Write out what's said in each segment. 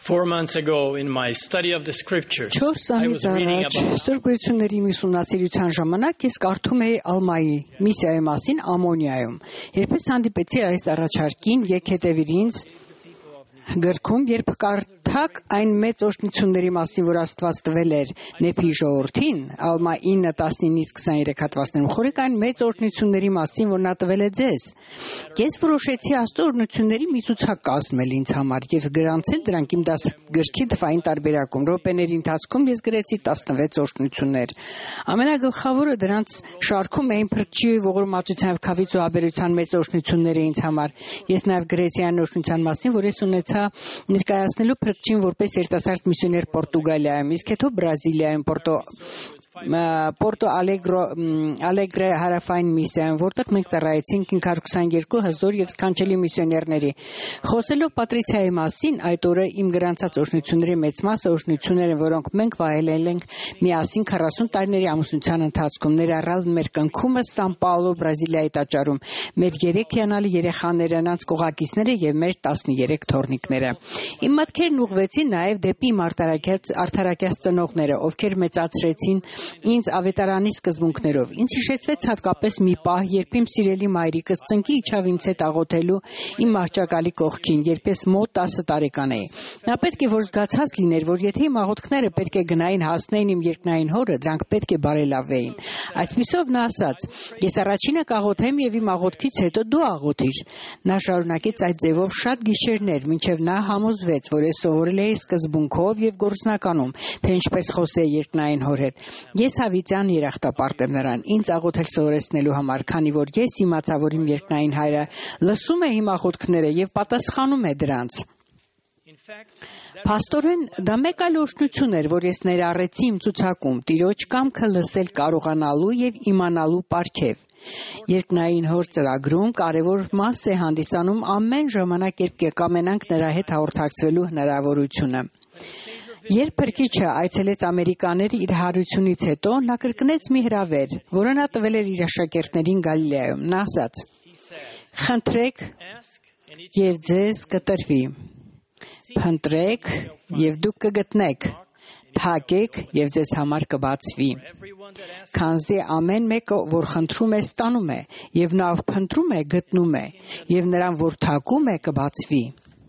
4 months ago in my study of the scriptures, 4 I ամիս was reading առաջ about Սուրբությունների ուսումնասիրության ժամանակ ես կարդում էի Ալմայի միսիայի մասին Ամոնիայում։ Երբես հանդիպեցի այս առաջարկին, եկեք հետևիր ինձ գրքում, երբ կարդաք այն մեծ օրհնությունների մասին, որ Աստված տվել էր Նեփի ժողովրդին, Ալմա 9:19-23 հատվածներում, խորհեք այն մեծ օրհնությունների մասին, որ նա տվել է ձեզ։ Ես որոշեցի Աստծո օրհնությունների մի ցուցակ կազմել ինձ համար եւ գրանցել դրանք իմ գրքի թվային տարբերակում։ Րոպեների ընթացքում ես գրեցի 16 օրհնություններ։ Ամենագլխավորը դրանց շարքում էին փրկչի ողորմածության եւ քավի զոհաբերության մեծ օրհնությունները ինձ համար։ Ես նաեւ գրեցի այն օրհնության մասին, որ ես ունեցա ներկայացնելու փրկչին որպես երիտասարդ միսիոներ Պորտուգալիայում, իսկ հետո Բրազիլիայում, Պորտո Ալեգրե հարավային միսիայում, որտեղ մենք ծառայեցինք 522 հզոր եւ սքանչելի միսիոներների։ Խոսելով Պատրիցիայի մասին, այդ օրը իմ գրանցած օրհնությունների մեծ մասը օրհնություններ են, որոնք մենք վայելել ենք միասին 40 տարիների ամուսնության ընթացքում, ներառյալ մեր կնքումը Սան Պաուլո, Բրազիլիայի տաճարում, մեր 3 հիանալի երեխաները, նրանց կողակիցները եւ մեր 13 թոռնիկները։ Իմ մտքերն ուղղվեցին նաեւ դեպի իմ արդարակյաց ծնողները, ովքեր մեծացրեցին ինձ ավետարանի սկզբունքներով։ Ինձ հիշեցվեց հատկապես մի պահ, երբ իմ սիրելի մայրիկս ծնկի իջավ ինձ հետ աղոթելու իմ մարճակալի կողքին, երբ ես մոտ 10 տարեկան էի։ Նա պետք է որ զգացած լիներ, որ եթե իմ աղոթքները պետք է գնային հասնեին իմ երկնային հորը, դրանք պետք է բարելավեին։ Այսպիսով նա ասաց. «Ես առաջինը կաղոթեմ եւ իմ աղոթքից հետո դու աղոթիր»։ Նա շարունակեց այդ ձևով շատ գիշերներ, մինչև նա համոզվեց, որ ես սովորել էի սկզբունքով եւ գործնականում, թե ինչպես խոսեի երկնային հոր հետ։ Ես հավիտյան երախտապարտ եմ նրան ինձ աղոթել սովորեցնելու համար, քանի որ ես իմացա, որ իմ երկնային հայրը լսում է իմ աղոթքները եւ պատասխանում է դրանց։ Փաստորեն, դա մեկ այլ օրհնություն էր, որ ես ներառեցի իմ ցուցակում՝ Տիրոջ կամքը լսել կարողանալու եւ իմանալու պարգև։ Երկնային հոր ծրագրում կարևոր մաս է հանդիսանում ամեն ժամանակ, երբ կկամենանք նրա հետ հաղորդակցվելու հնարավորությունը։ Երբ Փրկիչը այցելեց ամերիկաներ իր հարությունից հետո, նա կրկնեց մի հրավեր, որը նա տվել էր իր աշակերտներին Գալիլեայում։ Նա ասաց. «Խնդրեք եւ ձեզ կտրվի, փնտրեք եւ դուք կգտնեք, թակեք եւ ձեզ համար կբացվի։ Քանզի ամեն մեկը, որ խնդրում է, ստանում է, եւ նա ով փնտրում է, գտնում է, եւ նրան, որ թակում է, կբացվի»։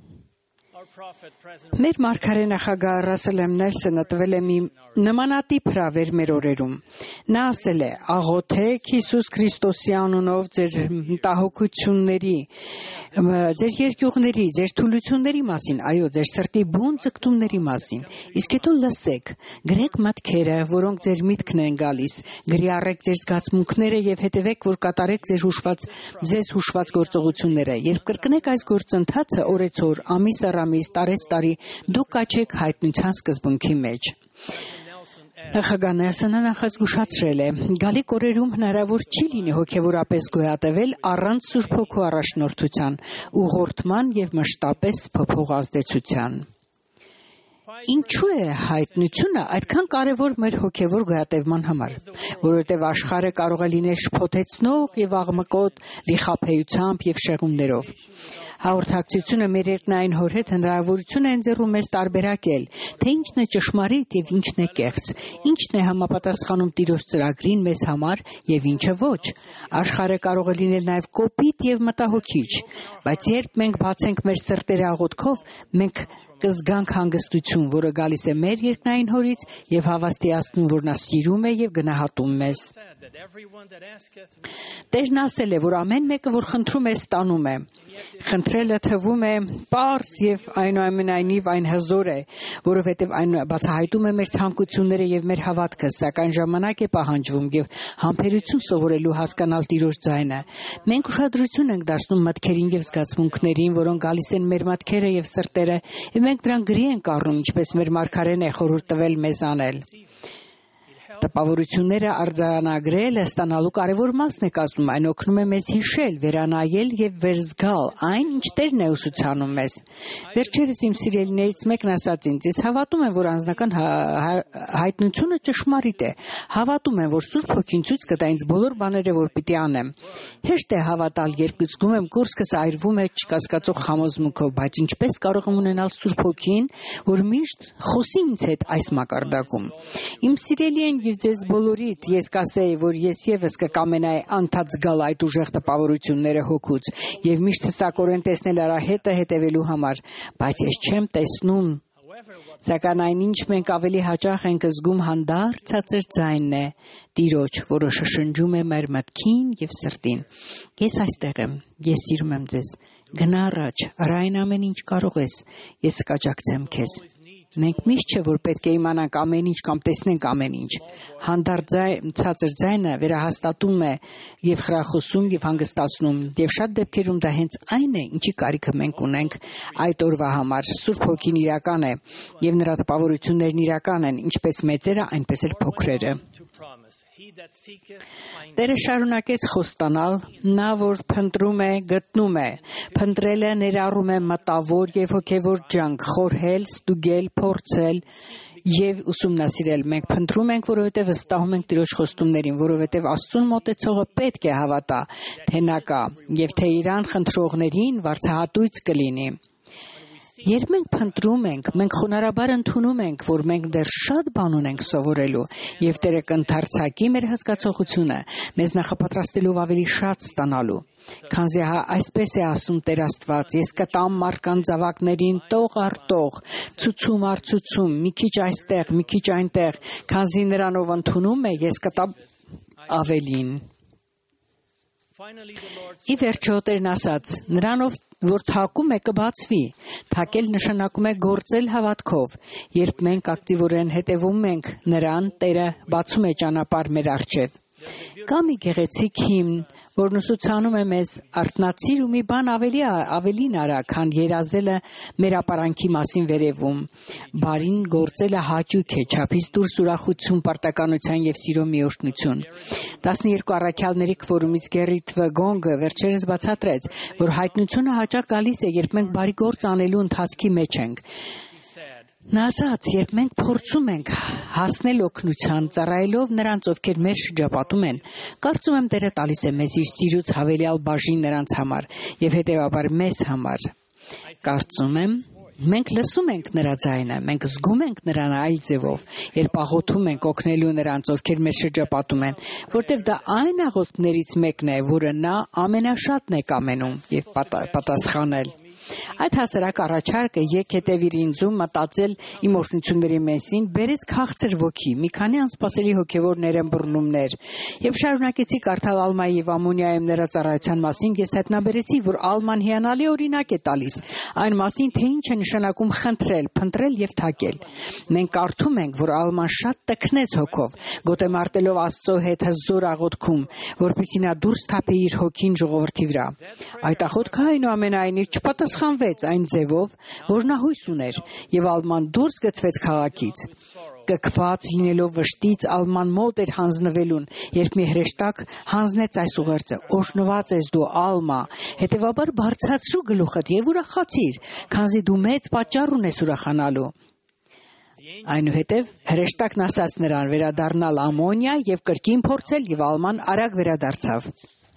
Մեր մարգարե նախագահ Ռասել M. Նելսոնը տվել է մի նմանատիպ հրավեր մեր օրերում։ Նա ասել է. «Աղոթեք Հիսուս Քրիստոսի անունով ձեր մտահոգությունների, ձեր երկյուղների, ձեր թուլությունների մասին, այո, ձեր սրտի բուն ձգտումների մասին։ Իսկ հետո լսեք, գրեք մտքերը, որոնք ձեր միտքն են գալիս, գրի առեք ձեր զգացմունքները եւ հետևեք, որ կատարեք ձեզ հուշված գործողությունները։ Երբ կրկնեք այս գործընթացը օրեցօր, ամիս առ ամիս, տարեց տարի, դուք կաչեք հայտնության սկզբունքի մեջ»։ Նախագահ Նելսոնը նախազգուշացրել է. «Գալիք օրերում հնարավոր չի լինի հոգևորապես գոյատևել առանց Սուրբ Հոգու առաջնորդության, ուղղորդման եւ մշտապես փոփոխ ազդեցության»։ Ինչու է հայտնությունը այդքան կարևոր մեր հոգևոր գոյատևման համար, որովհետև աշխարհը կարող է լինել շփոթեցնող եւ աղմկոտ, լի խաբեությամբ եւ շեղումներով։ Հաղորդակցությունը մեր երկնային հոր հետ հնարավորություն է ընձեռում մեզ տարբերակել, թե ինչն է ճշմարիտ եւ ինչն է կեղծ, ինչն է համապատասխանում Տիրոջ ծրագրին մեզ համար եւ ինչը ոչ։ Աշխարհը կարող է լինել նաեւ կոպիտ եւ մտահոգիչ, բայց երբ մենք բացենք մեր սրտերը աղոթքով, մենք կզգանք հանգստություն, որը գալիս է մեր երկնային հորից եւ հավաստիացնում, որ նա սիրում է եւ գնահատում մեզ։ Տերն ասել է, որ ամեն մեկը, որ խնդրում է, ստանում է։ Խնդրելը թվում է պարզ եւ այնուամենայնիվ այն հզոր է, որովհետեւ այն բացահայտում է մեր ցանկությունները եւ մեր հավատքը, սակայն ժամանակ է պահանջվում եւ համբերություն սովորելու հասկանալ Տիրոջ ձայնը։ Մենք ուշադրություն ենք դարձնում մտքերին եւ զգացմունքներին, որոնք գալիս են մեր մտքերը եւ սրտերը, եւ մենք դրան գրի ենք առնում, ինչպես մեր մարգարեն է խորհուրդ տվել մեզ անել։ Տպավորությունները արձանագրելը ստանալու կարևոր մասն է կազմում, այն օգնում է մեզ հիշել, վերանայել եւ վերզգալ այն, ինչ Տերն է ուսուցանում մեզ։ Վերջերս իմ սիրելիներից մեկն ասաց ինձ. «Ես հավատում եմ, որ անձնական հայտնությունը ճշմարիտ է։ Հավատում եմ, որ Սուրբ Հոգին ցույց կտա ինձ բոլոր բաները, որ պիտի անեմ»։ Հեշտ է հավատալ, երբ զգում եմ կուրսքս այրվում է չկասկածող համոզմունքով, բայց ինչպես կարող եմ ունենալ Սուրբ Հոգին, որ միշտ խոսի ինձ հետ այս մակարդակում։ Իմ սիրելի են եւ ձեզ բոլորիդ ես կասեի, որ ես եւս կկամենայի անդադ զգալ այդ ուժեղ տպավորությունները հոգուց եւ միշտ հստակորեն տեսնել արահետը հետևելու համար, բայց ես չեմ տեսնում։ Սակայն այնինչ մենք ավելի հաճախ ենք զգում հանդարտ ցածր ձայնն է Տիրոջ, որը շշնջում է մեր մտքին եւ սրտին։ Ես այստեղ եմ, ես սիրում եմ ձեզ։ Գնա առաջ, արա այն ամեն ինչ կարող ես, ես կաջակցեմ քեզ։ Մենք միշտ չէ, որ պետք է իմանանք ամեն ինչ կամ տեսնենք ամեն ինչ։ Հանդարտ ցածր ձայնը վերահաստատում է եւ խրախուսում եւ հանգստացնում, եւ շատ դեպքերում դա հենց այն է, ինչի կարիքը մենք ունենք այդ օրվա համար։ Սուրբ Հոգին իրական է եւ նրա տպավորություններն իրական են, ինչպես մեծերը, այնպես էլ փոքրերը։ Տերը շարունակեց խոստանալ, նա որ փնտրում է, գտնում է։ Փնտրելը ներառում է մտավոր եւ հոգեվոր ջանք, խորհել, ստուգել, փորձել եւ ուսումնասիրել։ Մենք փնտրում ենք, որովհետեւ վստահում ենք Տիրոջ խոստումներին, որովհետեւ Աստծուն մոտեցողը պետք է հավատա, թե նա կա եւ թե իրան խնդրողներին վարձահատույց կլինի։ Երբ մենք փնտրում ենք, մենք խոնարհաբար ընդունում ենք, որ մենք դեռ շատ բան ունենք սովորելու, եւ Տերը կընդարձակի մեր հասկացողությունը, մեզ նախապատրաստելով ավելի շատ ստանալու։ Քանզի այսպես է ասում Տեր Աստված. «Ես կտամ մարդկանց զավակներին տող առ տող, ցուցում առ ցուցում, մի քիչ այստեղ, մի քիչ այնտեղ, քանզի նրանով ընդունում է, ես կտամ ավելին»։ Ի վերջո Տերն ասաց. «Նրանով, որ թակում է, կբացվի»։ Թակել նշանակում է գործել հավատքով։ Երբ մենք ակտիվորեն հետևում ենք նրան, Տերը բացում է ճանապարհ մեր առջև։ Կա մի գեղեցիկ հիմն, որն ուսուցանում է մեզ արթնացիր ու մի բան ավելին արա, քան երազելը մեր ապարանքի մասին վերևում։ Բարին գործելը հաճույք է, չափից դուրս ուրախություն, պարտականության եւ սիրո միօրհնություն։ 12 առաքյալների քվորումից Գերի Թվգոնգը վերջերս բացատրեց, որ հայտնությունը հաճախ գալիս է, երբ մենք բարի գործ անելու ընթացքի մեջ ենք։ Նա ասաց, երբ մենք փորձում ենք հասնել օգնության, ծառայելով նրանց, ովքեր մեր շրջապատում են, կարծում եմ Տերը տալիս է մեզ իր սիրուց հավելյալ բաժին նրանց համար եւ հետեւաբար մեզ համար։ Կարծում եմ, մենք լսում ենք նրա ձայնը, մենք զգում ենք նրան այլ ձևով, երբ աղոթում ենք օգնելու նրանց, ովքեր մեր շրջապատում են, որտեղ դա այն աղոթքներից մեկն է, որը նա ամենաշատն է կամենում եւ պատասխանել։ Այդ հասարակ առաջարկը «Եկ հետևիր ինձում» մտածել իմ օրհնությունների մասին բերեց քաղցր ոգի, մի քանի անսպասելի հոգևոր ներըմբռնումներ, եւ շարունակեցի կարդալ Ալմայի եւ Ամոնիայում նրա ծառայության մասին։ Ես հայտնաբերեցի, որ Ալման հիանալի օրինակ է տալիս այն մասին, թե ինչ է նշանակում խնդրել, փնտրել եւ թակել։ Մենք կարդում ենք, որ Ալման շատ տքնեց հոգով, գոտեմարտելով Աստծո հետ հզոր աղոթքում, որպեսզի նա դուրս թափի իր հոգին ժողովրդի վրա։ Այդ աղոթքը այնուամենայնիվ չպատասխանվեց այն ձևով, որ նա հույս ուներ, եւ Ալման դուրս գցվեց քաղաքից։ Կքված լինելով վշտից, Ալման մոտ էր հանձնվելուն, երբ մի հրեշտակ հանձնեց այս ուղերձը. «Օրհնված ես դու, Ալմա, հետևաբար բարձրացրու գլուխդ եւ ուրախացիր, քանզի դու մեծ պատճառ ունես ուրախանալու»։ Այնուհետև հրեշտակն ասաց նրան վերադառնալ Ամոնիա եւ կրկին փորձել, եւ Ալման արագ վերադարձավ։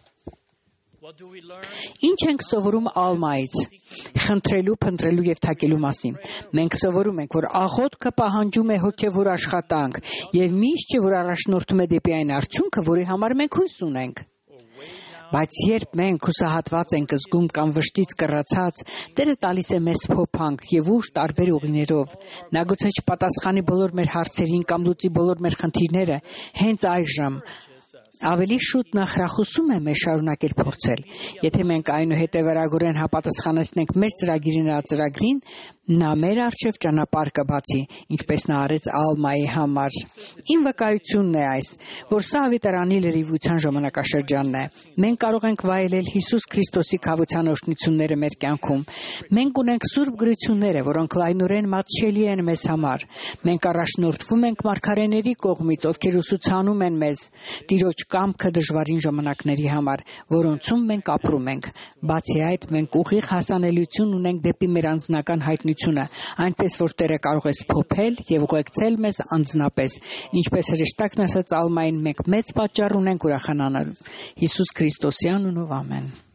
Ինչ ենք սովորում Ալմայից խնդրելու, փնտրելու եւ թակելու մասին։ Մենք սովորում ենք, որ աղոթքը պահանջում է հոգեվոր աշխատանք եւ միշտ չէ, որ առաջնորդում է դեպի այն արդյունքը, որի համար մենք հույս ունենք։ Բայց երբ մենք հուսահատված ենք զգում կամ վշտից կռացած, Տերը տալիս է մեզ փոփանք եւ ուժ տարբեր ուղիներով։ Նա գուցե չպատասխանի բոլոր մեր հարցերին կամ լուծի բոլոր մեր խնդիրները հենց այժմ։ Ավելի շուտ նա խրախուսում է մեզ շարունակել փորձել։ Եթե մենք այնուհետև արագորեն հապատասխանեցնենք մեր ծրագիրը նրա ծրագրին, Նա մեր առջև ճանապարհ կբացի, ինչպես նա արեց Ալմայի համար։ Իմ վկայությունն է այս, որ սա ավետարանի լրիվության ժամանակաշրջանն է։ Մենք կարող ենք վայելել Հիսուս Քրիստոսի քավության օրհնությունները մեր կյանքում։ Մենք ունենք սուրբ գրությունները, որոնք լայնորեն մատչելի են մեզ համար։ Մենք առաջնորդվում ենք մարգարեների կողմից, ովքեր ուսուցանում են մեզ Տիրոջ կամքը դժվարին ժամանակների համար, որոնցում մենք ապրում ենք։ Բացի այդ, մենք ուղիղ հասանելիություն ունենք դեպի մեր անձնական հայտնությունը, այնպես որ Տերը կարող է սփոփել եւ ուղեկցել մեզ անձնապես, ինչպես հրեշտակն ասաց Ալմային, մենք մեծ պատճառ ունենք ուրախանալու։ Հիսուս Քրիստոսի անունով ամեն։